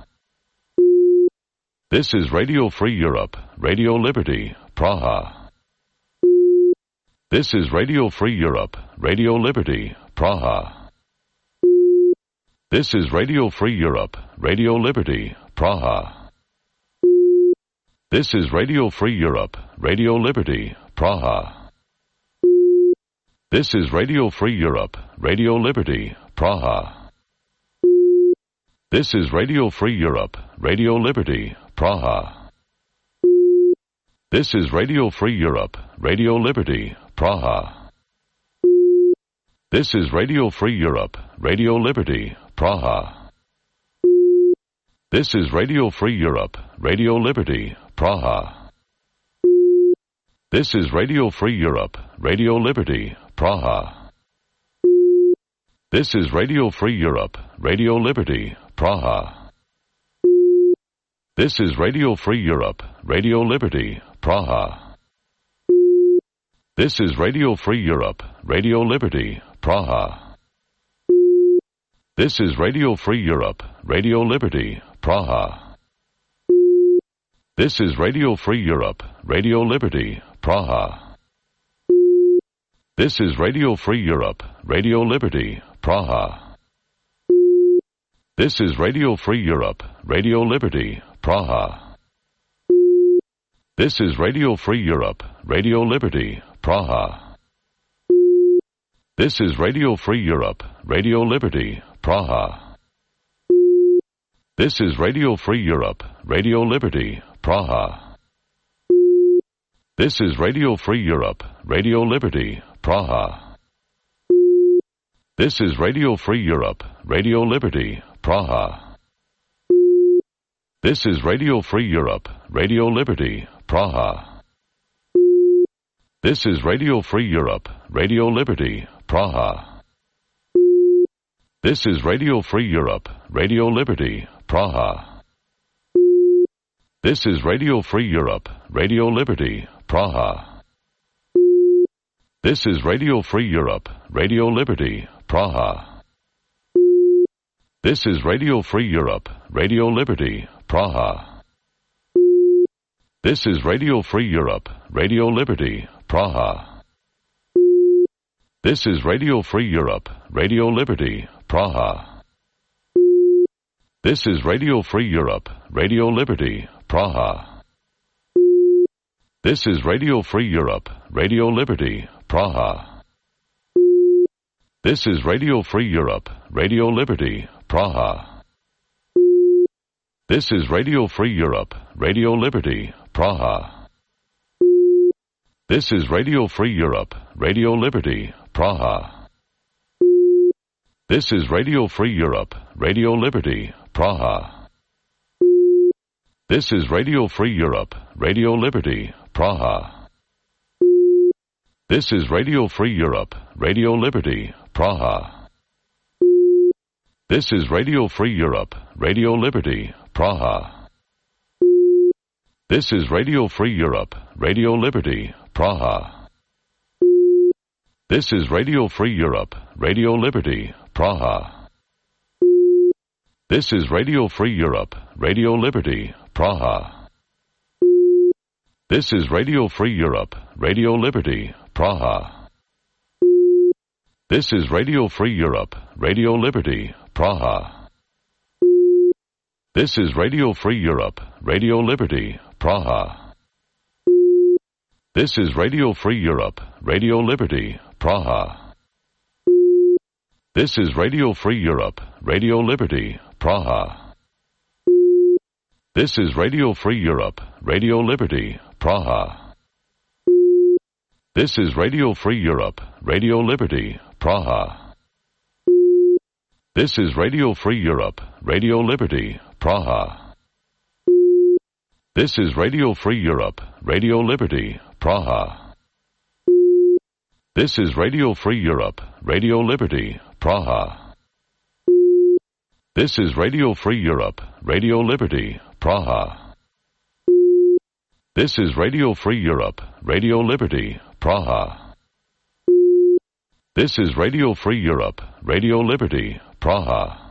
This is Radio Free Europe, Radio Liberty, Praha. This is Radio Free Europe, Radio Liberty, Praha. This is Radio Free Europe, Radio Liberty, Praha. This is Radio Free Europe, Radio Liberty, Praha. This is Radio Free Europe, Radio Liberty, Praha. This is Radio Free Europe, Radio Liberty, Praha. This is Radio Free Europe, Radio Liberty, Praha. This is Radio Free Europe, Radio Liberty, Praha. This is Radio Free Europe, Radio Liberty, Praha. This is Radio Free Europe, Radio Liberty, Praha. This is Radio Free Europe, Radio Liberty, Praha. This is Radio Free Europe, Radio Liberty, Praha. This is Radio Free Europe, Radio Liberty, Praha. This is Radio Free Europe, Radio Liberty, Praha. This is Radio Free Europe, Radio Liberty, Praha. This is Radio Free Europe, Radio Liberty, Praha. This is Radio Free Europe, Radio Liberty, Praha. This is Radio Free Europe, Radio Liberty, Praha. This is Radio Free Europe, Radio Liberty, Praha. This is Radio Free Europe, Radio Liberty, Praha. This is Radio Free Europe, Radio Liberty, Praha. This is Radio Free Europe, Radio Liberty, Praha. This is Radio Free Europe, Radio Liberty, Praha. This is Radio Free Europe, Radio Liberty, Praha. This is Radio Free Europe, Radio Liberty, Praha. This is Radio Free Europe, Radio Liberty, Praha. This is Radio Free Europe, Radio Liberty, Praha. This is Radio Free Europe, Radio Liberty, Praha. This is Radio Free Europe, Radio Liberty, Praha. This is Radio Free Europe, Radio Liberty, Praha. This is Radio Free Europe, Radio Liberty, Praha. This is Radio Free Europe, Radio Liberty, Praha. This is Radio Free Europe, Radio Liberty, Praha. This is Radio Free Europe, Radio Liberty, Praha. This is Radio Free Europe, Radio Liberty, Praha. This is Radio Free Europe, Radio Liberty, Praha. This is Radio Free Europe, Radio Liberty, Praha. This is Radio Free Europe, Radio Liberty, Praha. This is Radio Free Europe, Radio Liberty, Praha. This is Radio Free Europe, Radio Liberty, Praha. This is Radio Free Europe, Radio Liberty, Praha. This is Radio Free Europe, Radio Liberty, Praha. This is Radio Free Europe, Radio Liberty, Praha. This is Radio Free Europe, Radio Liberty, Praha. This is Radio Free Europe, Radio Liberty, Praha. This is Radio Free Europe, Radio Liberty, Praha. This is Radio Free Europe, Radio Liberty, Praha. This is Radio Free Europe, Radio Liberty, Praha. This is Radio Free Europe, Radio Liberty, Praha. This is Radio Free Europe, Radio Liberty, Praha. This is Radio Free Europe, Radio Liberty, Praha. This is Radio Free Europe, Radio Liberty, Praha. This is Radio Free Europe, Radio Liberty, Praha. This is Radio Free Europe, Radio Liberty, Praha. This is Radio Free Europe, Radio Liberty, Praha.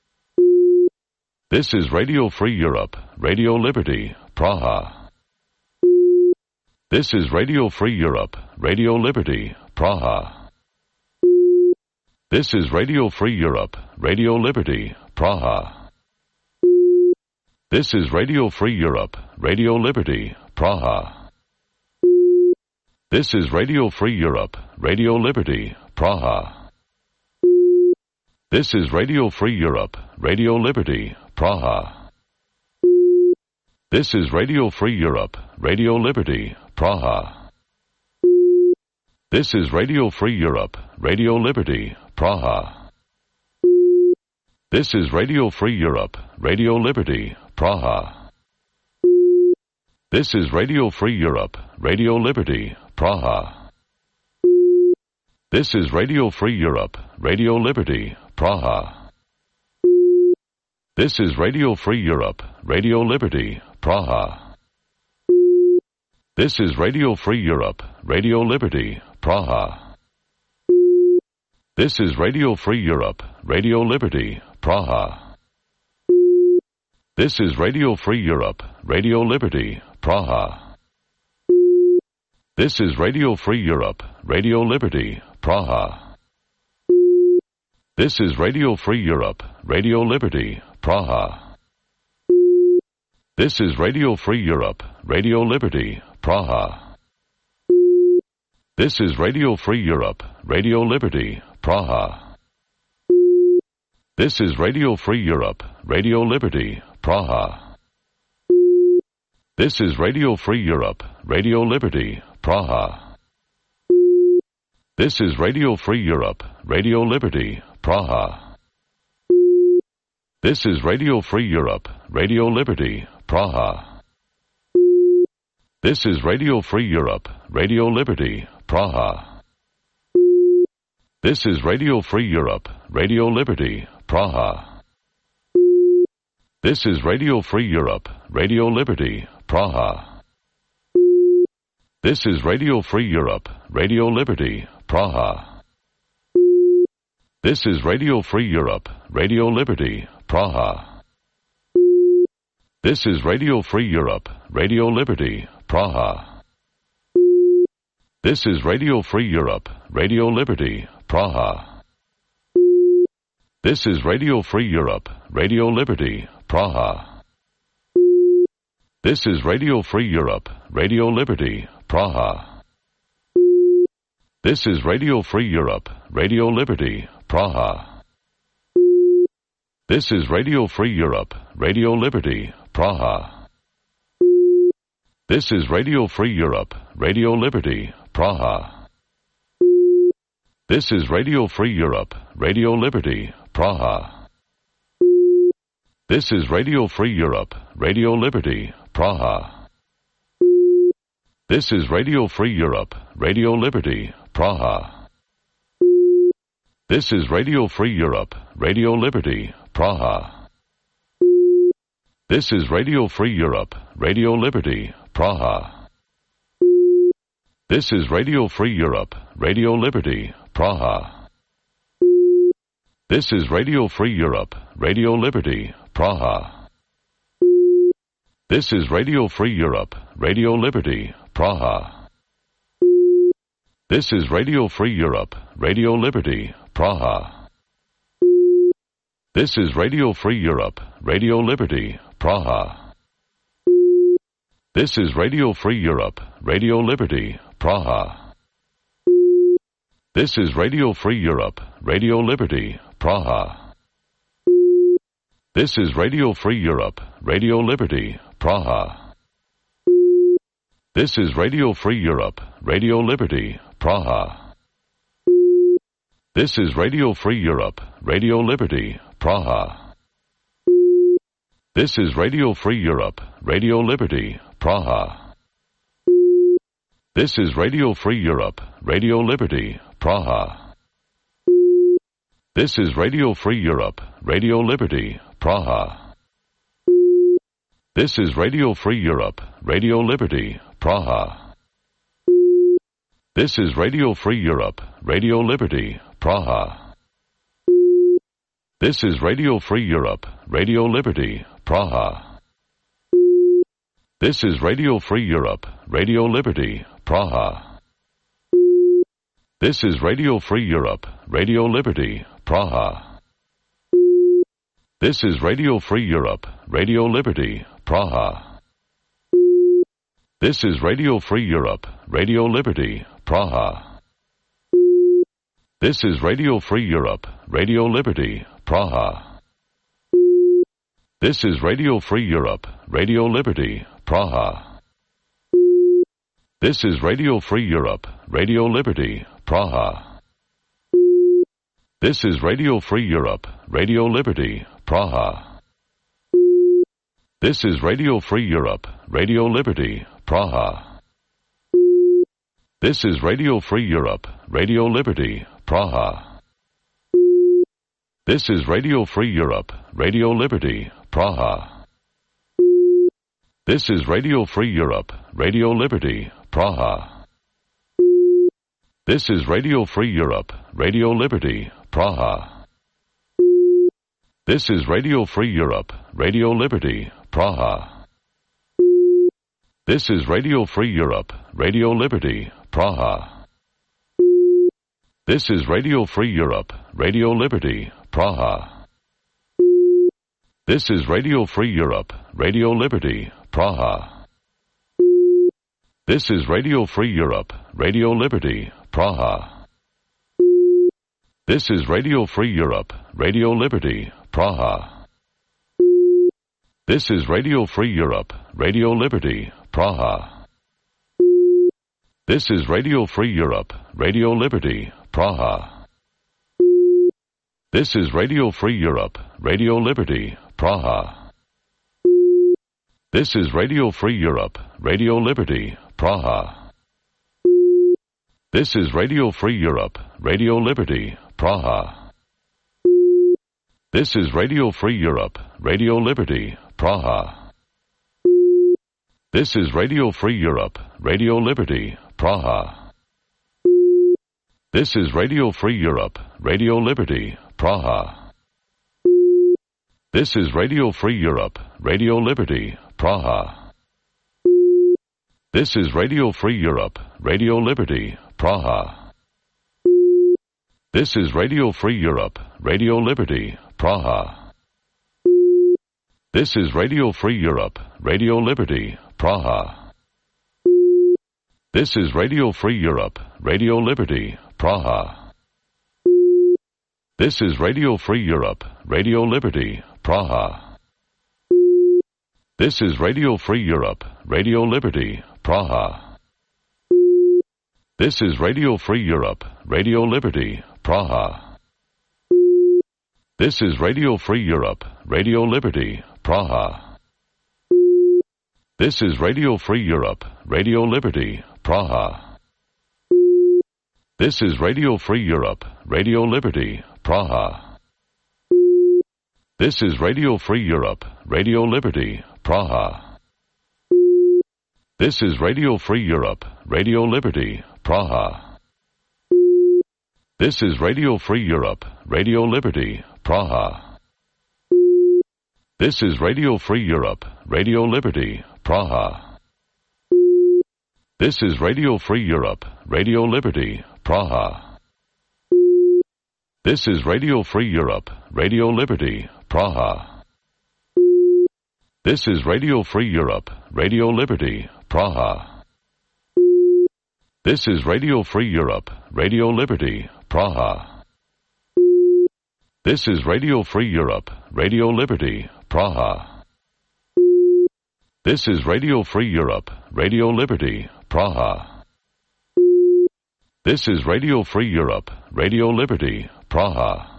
This is Radio Free Europe, Radio Liberty, Praha. This is Radio Free Europe, Radio Liberty, Praha. This is Radio Free Europe, Radio Liberty, Praha. This is Radio Free Europe, Radio Liberty, Praha. This is Radio Free Europe, Radio Liberty, Praha. This is Radio Free Europe, Radio Liberty, Praha. This is Radio Free Europe, Radio Liberty, Praha. This is Radio Free Europe, Radio Liberty, Praha. This is Radio Free Europe, Radio Liberty, Praha. This is Radio Free Europe, Radio Liberty, Praha. This is Radio Free Europe, Radio Liberty, Praha. This is Radio Free Europe, Radio Liberty, Praha. This is Radio Free Europe, Radio Liberty, Praha. This is Radio Free Europe, Radio Liberty, Praha. This is Radio Free Europe, Radio Liberty, Praha. This is Radio Free Europe, Radio Liberty, Praha. This is Radio Free Europe, Radio Liberty, Praha. This is Radio Free Europe, Radio Liberty, Praha. This is Radio Free Europe, Radio Liberty, Praha. This is Radio Free Europe, Radio Liberty, Praha. This is Radio Free Europe, Radio Liberty, Praha. This is Radio Free Europe, Radio Liberty, Praha. This is Radio Free Europe, Radio Liberty, Praha. This is Radio Free Europe, Radio Liberty, Praha. This is Radio Free Europe, Radio Liberty, Praha. This is Radio Free Europe, Radio Liberty, Praha. This is Radio Free Europe, Radio Liberty, Praha. This is Radio Free Europe, Radio Liberty, Praha. This is Radio Free Europe, Radio Liberty, Praha. This is Radio Free Europe, Radio Liberty, Praha. This is Radio Free Europe, Radio Liberty, Praha. This is Radio Free Europe, Radio Liberty, Praha. This is Radio Free Europe, Radio Liberty, Praha. This is Radio Free Europe, Radio Liberty, Praha. This is Radio Free Europe, Radio Liberty, Praha. This is Radio Free Europe, Radio Liberty, Praha. This is Radio Free Europe, Radio Liberty, Praha. This is Radio Free Europe, Radio Liberty, Praha. This is Radio Free Europe, Radio Liberty, Praha. This is Radio Free Europe, Radio Liberty, Praha. This is Radio Free Europe, Radio Liberty, Praha. This is Radio Free Europe, Radio Liberty, Praha. This is Radio Free Europe, Radio Liberty, Praha. This is Radio Free Europe, Radio Liberty, Praha. This is Radio Free Europe, Radio Liberty, Praha. This is Radio Free Europe, Radio Liberty, Praha. This is Radio Free Europe, Radio Liberty, Praha. This is Radio Free Europe, Radio Liberty, Praha. This is Radio Free Europe, Radio Liberty, Praha. This is Radio Free Europe, Radio Liberty, Praha. This is Radio Free Europe, Radio Liberty, Praha. This is Radio Free Europe, Radio Liberty, Praha. This is Radio Free Europe, Radio Liberty, Praha. This is Radio Free Europe, Radio Liberty, Praha. This is Radio Free Europe, Radio Liberty, Praha. This is Radio Free Europe, Radio Liberty, Praha. This is Radio Free Europe, Radio Liberty, Praha. This is Radio Free Europe, Radio Liberty, Praha. This is Radio Free Europe, Radio Liberty, Praha. This is Radio Free Europe, Radio Liberty, Praha. This is Radio Free Europe, Radio Liberty, Praha. This is Radio Free Europe, Radio Liberty, Praha. This is Radio Free Europe, Radio Liberty, Praha. This is Radio Free Europe, Radio Liberty, Praha. This is Radio Free Europe, Radio Liberty, Praha. This is Radio Free Europe, Radio Liberty, Praha. This is Radio Free Europe, Radio Liberty, Praha. This is Radio Free Europe, Radio Liberty, Praha. This is Radio Free Europe, Radio Liberty, Praha. This is Radio Free Europe, Radio Liberty, Praha. This is Radio Free Europe, Radio Liberty, Praha. This is Radio Free Europe, Radio Liberty, Praha. This is Radio Free Europe, Radio Liberty, Praha. This is Radio Free Europe, Radio Liberty, Praha. This is Radio Free Europe, Radio Liberty, Praha. This is Radio Free Europe, Radio Liberty, Praha. This is Radio Free Europe, Radio Liberty, Praha. This is Radio Free Europe, Radio Liberty, Praha. This is Radio Free Europe, Radio Liberty, Praha. This is Radio Free Europe, Radio Liberty, Praha. This is Radio Free Europe, Radio Liberty, Praha. This is Radio Free Europe, Radio Liberty, Praha. This is Radio Free Europe, Radio Liberty, Praha. This is Radio Free Europe, Radio Liberty, Praha. This is Radio Free Europe, Radio Liberty, Praha. This is Radio Free Europe, Radio Liberty, Praha. This is Radio Free Europe, Radio Liberty, Praha. This is Radio Free Europe, Radio Liberty, Praha. This is Radio Free Europe, Radio Liberty, Praha. This is Radio Free Europe, Radio Liberty, Praha. This is Radio Free Europe, Radio Liberty, Praha. This is Radio Free Europe, Radio Liberty, Praha. This is Radio Free Europe, Radio Liberty, Praha. This is Radio Free Europe, Radio Liberty, Praha. This is Radio Free Europe, Radio Liberty, Praha. This is Radio Free Europe, Radio Liberty, Praha. This is Radio Free Europe, Radio Liberty, Praha. This is Radio Free Europe, Radio Liberty, Praha. This is Radio Free Europe, Radio Liberty, Praha. This is Radio Free Europe, Radio Liberty, Praha. This is Radio Free Europe, Radio Liberty, Praha. This is Radio Free Europe, Radio Liberty, Praha. This is Radio Free Europe, Radio Liberty, Praha. This is Radio Free Europe, Radio Liberty, Praha. This is Radio Free Europe, Radio Liberty, Praha.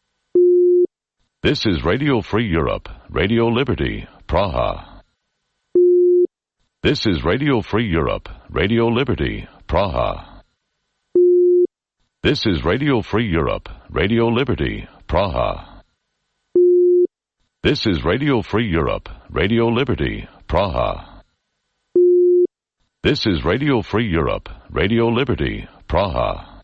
This is Radio Free Europe, Radio Liberty, Praha. This is Radio Free Europe, Radio Liberty, Praha. This is Radio Free Europe, Radio Liberty, Praha. This is Radio Free Europe, Radio Liberty, Praha. This is Radio Free Europe, Radio Liberty, Praha.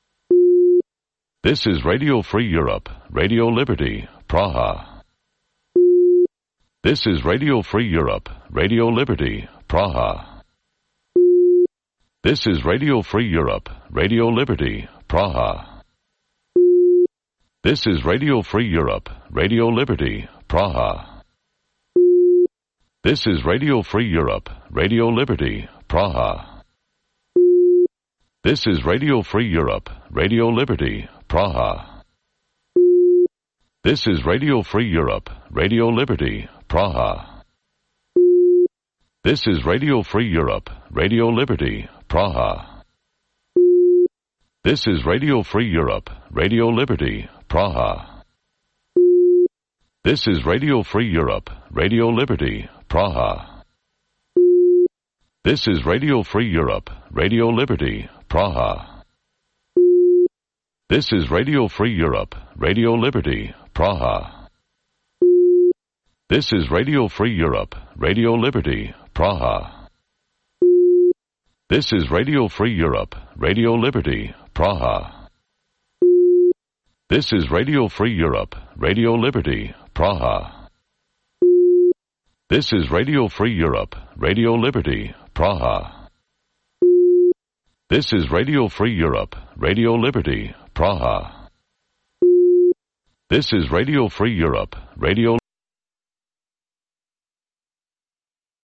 This is Radio Free Europe, Radio Liberty, Praha. This is Radio Free Europe, Radio Liberty, Praha. This is Radio Free Europe, Radio Liberty, Praha. This is Radio Free Europe, Radio Liberty, Praha. This is Radio Free Europe, Radio Liberty, Praha. This is Radio Free Europe, Radio Liberty, Praha. This is Radio Free Europe, Radio Liberty, Praha. This is Radio Free Europe, Radio Liberty, Praha. This is Radio Free Europe, Radio Liberty, Praha. This is Radio Free Europe, Radio Liberty, Praha. This is Radio Free Europe, Radio Liberty, Praha. This is Radio Free Europe, Radio Liberty, Praha. This is Radio Free Europe, Radio Liberty, Praha. This is Radio Free Europe, Radio Liberty, Praha. This is Radio Free Europe, Radio Liberty, Praha. This is Radio Free Europe, Radio Liberty, Praha. This is Radio Free Europe, Radio Liberty, Praha. This is Radio Free Europe, Radio